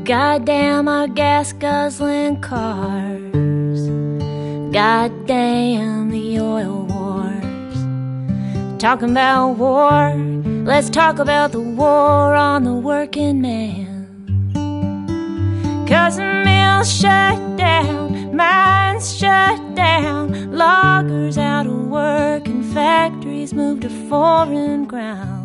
Goddamn our gas-guzzling cars. Goddamn the oil wars. Talking about war, let's talk about the war on the working man. 'Cause the mills shut down, mines shut down, loggers out of work, and factories moved to foreign ground.